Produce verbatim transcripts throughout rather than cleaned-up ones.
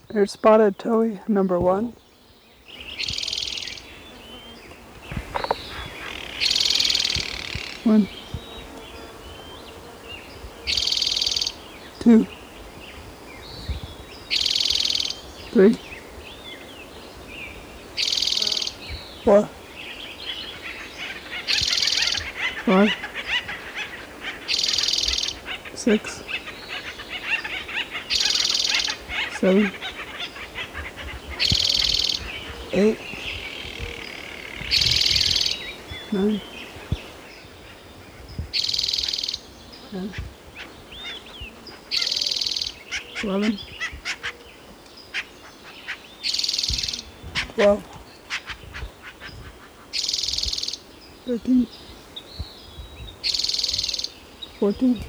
There's spotted towhee, number one. One. Two. Three. Four. Five. Six. Seven. Eight. Nine. Ten. Eleven. Twelve. Thirteen. Fourteen.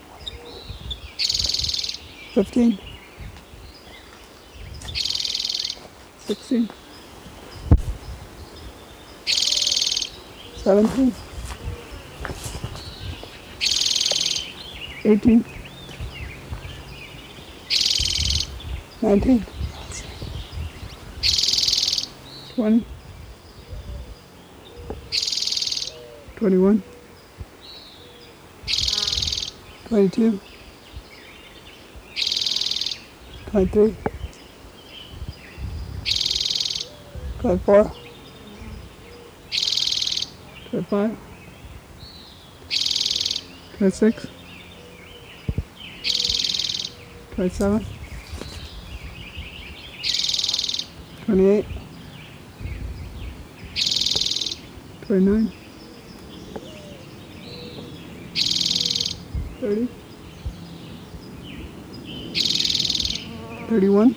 Fifteen. Sixteen. Seventeen. Eighteen. Nineteen. Twenty. Twenty-one. Twenty-two. Twenty-three. Twenty-four. Twenty-five. Twenty-six. Twenty-seven. Twenty-eight. Twenty-nine. Thirty. Thirty-one.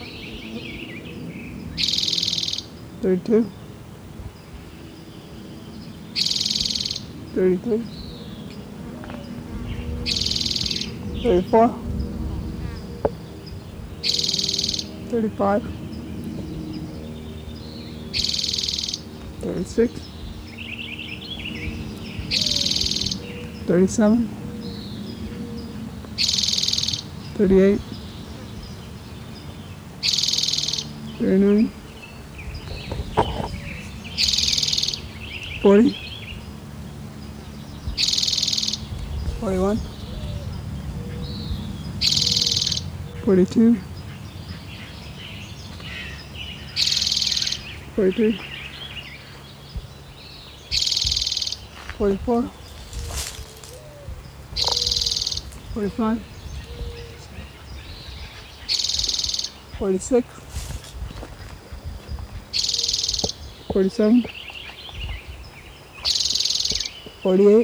Thirty-two. Thirty-three. Thirty-four. Thirty-five. Thirty-six. Thirty-seven. Thirty-eight. Thirty-nine. Forty. Forty-one. Forty-two. Forty-three. Forty-four. Forty-five. Forty-six. Forty-seven. Forty-eight.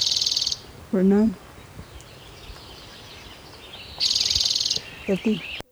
Forty-nine. Fifty.